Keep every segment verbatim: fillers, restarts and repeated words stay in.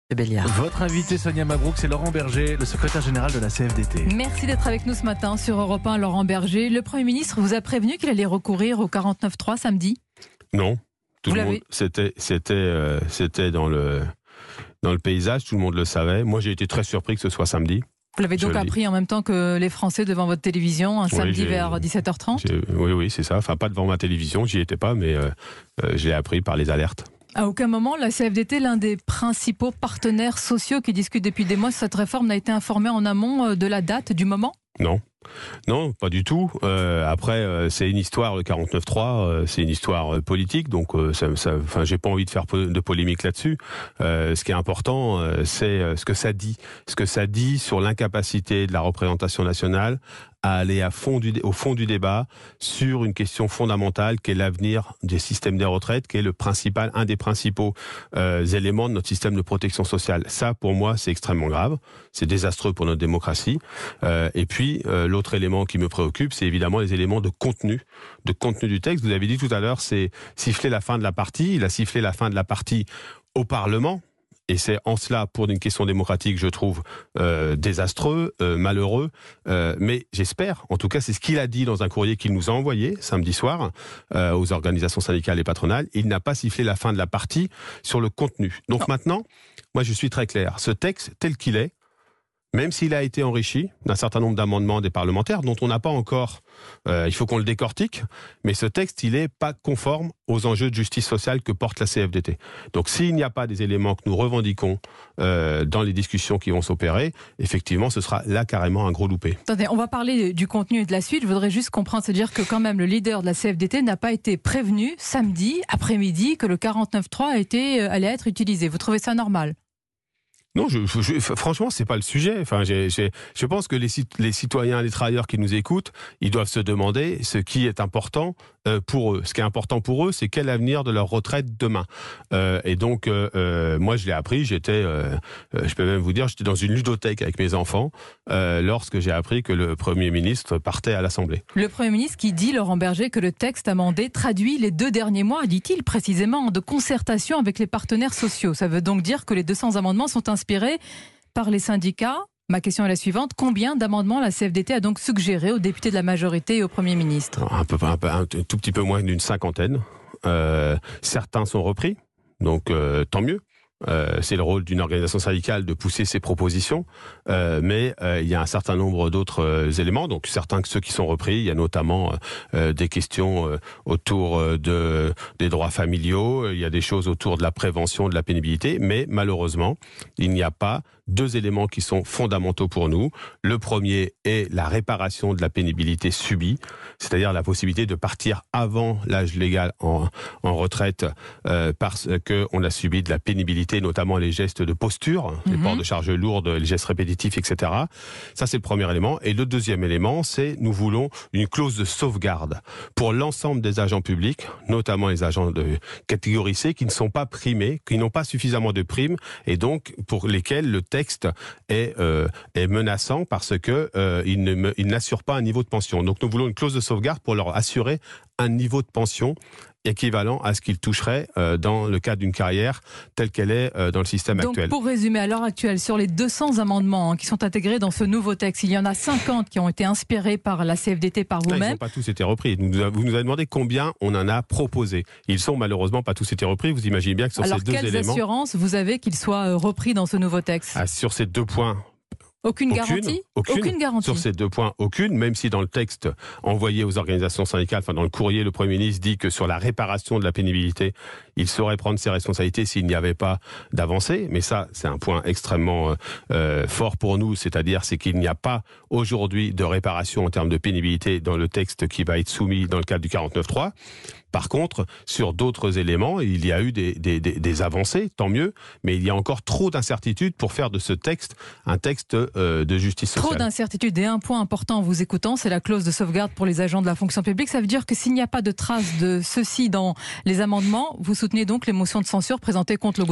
Béliard. Votre invité Sonia Mabrouk, c'est Laurent Berger, le secrétaire général de la C F D T. Merci d'être avec nous ce matin sur Europe un, Laurent Berger. Le Premier ministre vous a prévenu qu'il allait recourir au quarante-neuf trois samedi ? Non, tout vous le l'avez monde, c'était, c'était, euh, c'était dans le, dans le paysage, tout le monde le savait. Moi, j'ai été très surpris que ce soit samedi. Vous l'avez donc appris en même temps que les Français devant votre télévision, un oui, samedi j'ai, vers dix-sept heures trente ? Oui, oui, c'est ça. Enfin, pas devant ma télévision, j'y étais pas, mais euh, euh, j'ai appris par les alertes. À aucun moment, la C F D T, l'un des principaux partenaires sociaux qui discutent depuis des mois sur cette réforme, n'a été informé en amont de la date, du moment ? Non. Non, pas du tout. Euh, après, euh, c'est une histoire, le quarante-neuf trois, euh, c'est une histoire euh, politique, donc euh, ça, ça, enfin, j'ai pas envie de faire de polémique là-dessus. Euh, ce qui est important, euh, c'est euh, ce que ça dit. Ce que ça dit sur l'incapacité de la représentation nationale à aller à fond du, au fond du débat sur une question fondamentale qui est l'avenir des systèmes des retraites, qui est le principal, un des principaux euh, éléments de notre système de protection sociale. Ça, pour moi, c'est extrêmement grave. C'est désastreux pour notre démocratie. Euh, et puis, euh, l'autre élément qui me préoccupe, c'est évidemment les éléments de contenu, de contenu du texte. Vous avez dit tout à l'heure, c'est siffler la fin de la partie. Il a sifflé la fin de la partie au Parlement. Et c'est en cela, pour une question démocratique, je trouve euh, désastreux, euh, malheureux. Euh, mais j'espère, en tout cas, c'est ce qu'il a dit dans un courrier qu'il nous a envoyé samedi soir euh, aux organisations syndicales et patronales. Il n'a pas sifflé la fin de la partie sur le contenu. Donc non. Maintenant, moi, je suis très clair. Ce texte, tel qu'il est, même s'il a été enrichi d'un certain nombre d'amendements des parlementaires, dont on n'a pas encore, euh, il faut qu'on le décortique, mais ce texte, il n'est pas conforme aux enjeux de justice sociale que porte la C F D T. Donc s'il n'y a pas des éléments que nous revendiquons euh, dans les discussions qui vont s'opérer, effectivement, ce sera là carrément un gros loupé. Attendez, on va parler du contenu et de la suite. Je voudrais juste comprendre, c'est-à-dire que quand même le leader de la C F D T n'a pas été prévenu samedi après-midi que le quarante-neuf trois a été, euh, allait être utilisé. Vous trouvez ça normal ? Non, je, je, franchement, c'est pas le sujet. Enfin, j'ai, j'ai, je pense que les, les citoyens, les travailleurs qui nous écoutent, ils doivent se demander ce qui est important euh, pour eux. Ce qui est important pour eux, c'est quel avenir de leur retraite demain. Euh, et donc, euh, euh, moi, je l'ai appris. J'étais, euh, je peux même vous dire, j'étais dans une ludothèque avec mes enfants euh, lorsque j'ai appris que le Premier ministre partait à l'Assemblée. Le Premier ministre qui dit, Laurent Berger, que le texte amendé traduit les deux derniers mois, dit-il précisément, de concertation avec les partenaires sociaux. Ça veut donc dire que les deux cents amendements sont inspirés par les syndicats. Ma question est la suivante. Combien d'amendements la C F D T a donc suggéré aux députés de la majorité et au Premier ministre ? un, peu, un, peu, un tout petit peu moins d'une cinquantaine. Euh, certains sont repris, donc euh, tant mieux. Euh, c'est le rôle d'une organisation syndicale de pousser ses propositions, euh, mais euh, il y a un certain nombre d'autres euh, éléments. Donc certains ceux qui sont repris, il y a notamment euh, des questions euh, autour de des droits familiaux, il y a des choses autour de la prévention de la pénibilité, mais malheureusement, il n'y a pas deux éléments qui sont fondamentaux pour nous. Le premier est la réparation de la pénibilité subie, c'est-à-dire la possibilité de partir avant l'âge légal en, en retraite euh, parce qu'on a subi de la pénibilité, notamment les gestes de posture, mm-hmm. les ports de charges lourdes, les gestes répétitifs, et cetera. Ça, c'est le premier élément. Et le deuxième élément, c'est nous voulons une clause de sauvegarde pour l'ensemble des agents publics, notamment les agents de catégorie C, qui ne sont pas primés, qui n'ont pas suffisamment de primes, et donc pour lesquels le texte texte est, euh, est menaçant parce que euh, il ne me, il n'assure pas un niveau de pension. Donc nous voulons une clause de sauvegarde pour leur assurer un niveau de pension équivalent à ce qu'ils toucheraient euh, dans le cadre d'une carrière telle qu'elle est euh, dans le système Donc, actuel. Donc pour résumer, à l'heure actuelle, sur les deux cents amendements hein, qui sont intégrés dans ce nouveau texte, il y en a cinquante qui ont été inspirés par la C F D T, par vous-même. Là, ils n'ont pas tous été repris. Vous nous avez demandé combien on en a proposé. Ils sont malheureusement pas tous été repris. Vous imaginez bien que sur Alors, ces deux éléments... Alors quelles assurances vous avez qu'ils soient repris dans ce nouveau texte ? ah, Sur ces deux points... Aucune, aucune garantie aucune, aucune garantie. Sur ces deux points, aucune, même si dans le texte envoyé aux organisations syndicales, enfin dans le courrier, le Premier ministre dit que sur la réparation de la pénibilité, il saurait prendre ses responsabilités s'il n'y avait pas d'avancée. Mais ça, c'est un point extrêmement euh, fort pour nous, c'est-à-dire c'est qu'il n'y a pas aujourd'hui de réparation en termes de pénibilité dans le texte qui va être soumis dans le cadre du quarante-neuf trois. Par contre, sur d'autres éléments, il y a eu des, des, des, des avancées, tant mieux, mais il y a encore trop d'incertitudes pour faire de ce texte un texte euh, de justice sociale. Trop d'incertitudes et un point important en vous écoutant, c'est la clause de sauvegarde pour les agents de la fonction publique. Ça veut dire que s'il n'y a pas de trace de ceci dans les amendements, vous soutenez donc les motions de censure présentées contre le gouvernement ?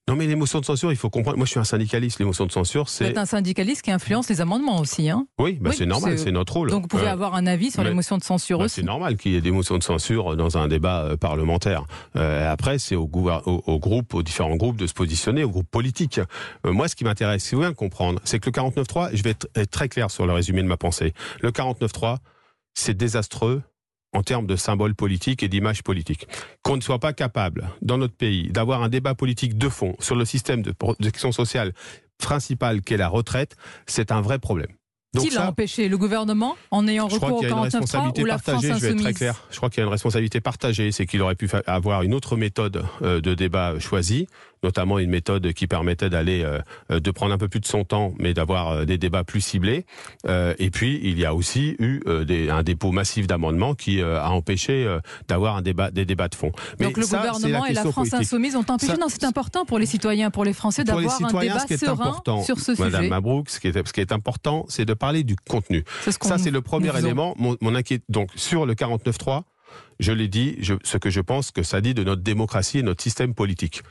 Non, mais les motions de censure, il faut comprendre. Moi, je suis un syndicaliste. Les motions de censure, c'est. Vous êtes un syndicaliste qui influence les amendements aussi, hein. Oui, bah oui c'est normal, c'est... c'est notre rôle. Donc vous pouvez euh, avoir un avis sur les motions de censure bah, aussi. C'est normal qu'il y ait des motions de censure dans un débat euh, parlementaire. Euh, après, c'est au, gouver... au, au groupe, aux différents groupes de se positionner, aux groupes politiques. Euh, moi, ce qui m'intéresse, si vous voulez comprendre, c'est que le quarante-neuf trois, je vais être, être très clair sur le résumé de ma pensée. Le quarante-neuf trois, c'est désastreux en termes de symboles politiques et d'image politique. Qu'on ne soit pas capable, dans notre pays, d'avoir un débat politique de fond sur le système de protection sociale principal qu'est la retraite, c'est un vrai problème. Donc Qui l'a empêché? Le gouvernement, en ayant recours au quarante-neuf trois, ou la France insoumise? Je vais être très clair. Je crois qu'il y a une responsabilité partagée, c'est qu'il aurait pu avoir une autre méthode de débat choisie, notamment une méthode qui permettait d'aller, euh, de prendre un peu plus de son temps, mais d'avoir euh, des débats plus ciblés. Euh, et puis, il y a aussi eu euh, des, un dépôt massif d'amendements qui euh, a empêché euh, d'avoir un débat, des débats de fond. Mais donc le ça, gouvernement la et la France politique. Insoumise ont empêché. Ça, non, c'est important pour les citoyens, pour les Français, pour d'avoir les citoyens, un débat serein sur ce sujet. Madame Mabrouk, ce qui est, ce qui est important, c'est de parler du contenu. C'est ce ça, c'est le premier élément. Mon, mon inquiétude. Donc, sur le quarante-neuf trois, je l'ai dit, je, ce que je pense que ça dit de notre démocratie et notre système politique.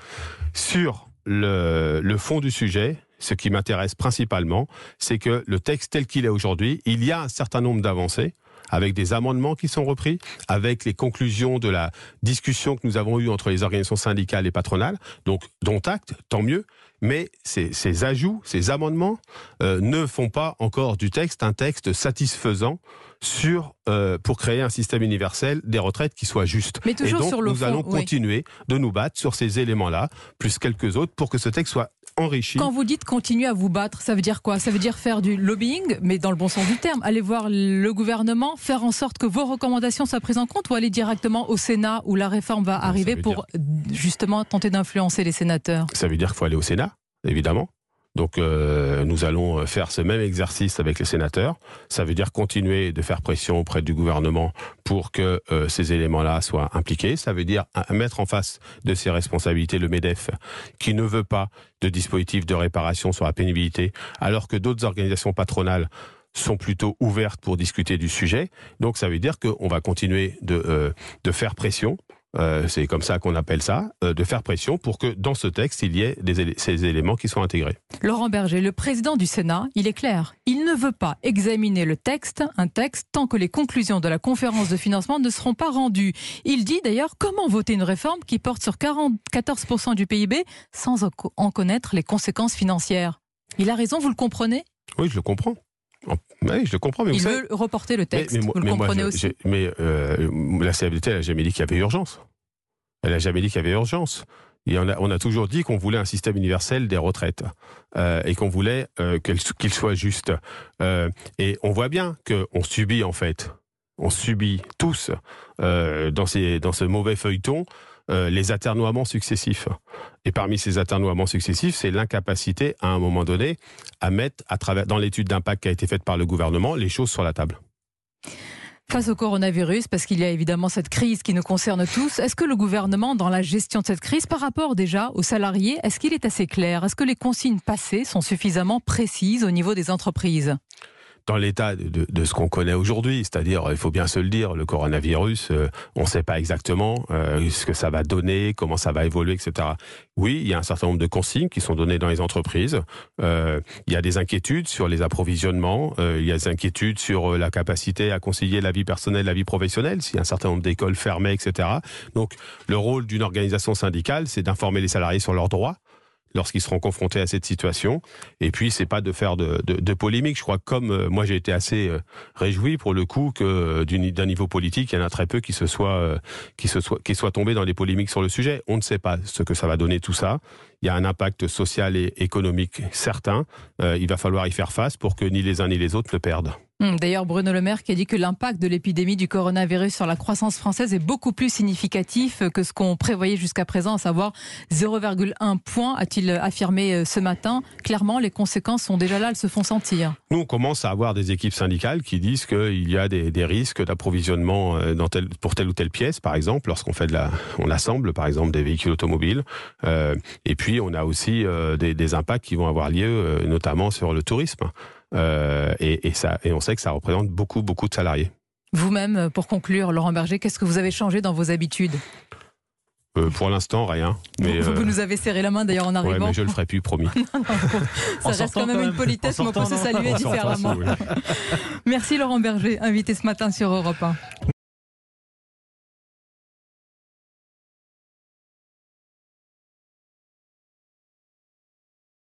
Sur le, le fond du sujet, ce qui m'intéresse principalement, c'est que le texte tel qu'il est aujourd'hui, il y a un certain nombre d'avancées, avec des amendements qui sont repris, avec les conclusions de la discussion que nous avons eue entre les organisations syndicales et patronales, donc dont acte, tant mieux, mais ces, ces ajouts, ces amendements euh, ne font pas encore du texte un texte satisfaisant sur euh, pour créer un système universel des retraites qui soit juste. Mais toujours et donc, sur le nous fond, allons oui. continuer de nous battre sur ces éléments-là, plus quelques autres, pour que ce texte soit enrichi. Quand vous dites continuer à vous battre, ça veut dire quoi? Ça veut dire faire du lobbying, mais dans le bon sens du terme. Aller voir le gouvernement, faire en sorte que vos recommandations soient prises en compte, ou aller directement au Sénat où la réforme va non, arriver pour dire... justement tenter d'influencer les sénateurs? Ça veut dire qu'il faut aller au Sénat, évidemment. Donc euh, nous allons faire ce même exercice avec les sénateurs. Ça veut dire continuer de faire pression auprès du gouvernement pour que euh, ces éléments-là soient impliqués. Ça veut dire mettre en face de ses responsabilités le MEDEF, qui ne veut pas de dispositif de réparation sur la pénibilité, alors que d'autres organisations patronales sont plutôt ouvertes pour discuter du sujet. Donc ça veut dire qu'on va continuer de, euh, de faire pression. Euh, c'est comme ça qu'on appelle ça, euh, de faire pression pour que dans ce texte, il y ait des élé- ces éléments qui soient intégrés. Laurent Berger, le président du Sénat, il est clair. Il ne veut pas examiner le texte, un texte, tant que les conclusions de la conférence de financement ne seront pas rendues. Il dit d'ailleurs comment voter une réforme qui porte sur quarante-quatorze pour cent du P I B sans en connaître les conséquences financières. Il a raison, vous le comprenez? Oui, je le comprends. Oui, je le comprends. Mais il vous veut savez, reporter le texte, mais, mais, vous le mais comprenez moi, je, aussi. Mais euh, la C F D T, elle n'a jamais dit qu'il y avait urgence. Elle n'a jamais dit qu'il y avait urgence. Et on, a, on a toujours dit qu'on voulait un système universel des retraites euh, et qu'on voulait euh, qu'il soit juste. Euh, et on voit bien qu'on subit, en fait, on subit tous euh, dans, ces, dans ce mauvais feuilleton Euh, les aternoiements successifs. Et parmi ces aternoiements successifs, c'est l'incapacité, à un moment donné, à mettre, à travers, dans l'étude d'impact qui a été faite par le gouvernement, les choses sur la table. Face au coronavirus, parce qu'il y a évidemment cette crise qui nous concerne tous, est-ce que le gouvernement, dans la gestion de cette crise, par rapport déjà aux salariés, est-ce qu'il est assez clair? Est-ce que les consignes passées sont suffisamment précises au niveau des entreprises? Dans l'état de, de, de ce qu'on connaît aujourd'hui, c'est-à-dire, il faut bien se le dire, le coronavirus, euh, on ne sait pas exactement euh, ce que ça va donner, comment ça va évoluer, et cetera. Oui, il y a un certain nombre de consignes qui sont données dans les entreprises. Euh, il y a des inquiétudes sur les approvisionnements, euh, il y a des inquiétudes sur la capacité à concilier la vie personnelle, la vie professionnelle, s'il y a un certain nombre d'écoles fermées, et cetera. Donc, le rôle d'une organisation syndicale, c'est d'informer les salariés sur leurs droits lorsqu'ils seront confrontés à cette situation. Et puis, c'est pas de faire de, de, de polémique. Je crois que comme euh, moi, j'ai été assez euh, réjoui pour le coup que euh, d'une, d'un niveau politique, il y en a très peu qui se soient euh, qui se soient qui soient tombés dans les polémiques sur le sujet. On ne sait pas ce que ça va donner tout ça. Il y a un impact social et économique certain. Euh, il va falloir y faire face pour que ni les uns ni les autres ne perdent. D'ailleurs, Bruno Le Maire qui a dit que l'impact de l'épidémie du coronavirus sur la croissance française est beaucoup plus significatif que ce qu'on prévoyait jusqu'à présent, à savoir zéro virgule un point, a-t-il affirmé ce matin. Clairement, les conséquences sont déjà là, elles se font sentir. Nous, on commence à avoir des équipes syndicales qui disent qu'il y a des, des risques d'approvisionnement dans tel, pour telle ou telle pièce, par exemple, lorsqu'on fait de la, on assemble, par exemple, des véhicules automobiles. Euh, et puis, on a aussi euh, des, des impacts qui vont avoir lieu, euh, notamment sur le tourisme. Euh, et, et, ça, et on sait que ça représente beaucoup, beaucoup de salariés. Vous-même, pour conclure, Laurent Berger, qu'est-ce que vous avez changé dans vos habitudes ? Euh, pour l'instant, rien. Mais, vous, euh... vous nous avez serré la main d'ailleurs en arrivant. Ouais, mais je le ferai plus, promis. non, non, ça reste quand même, quand même une politesse, mais on peut se saluer différemment. Oui. Merci Laurent Berger, invité ce matin sur Europe un.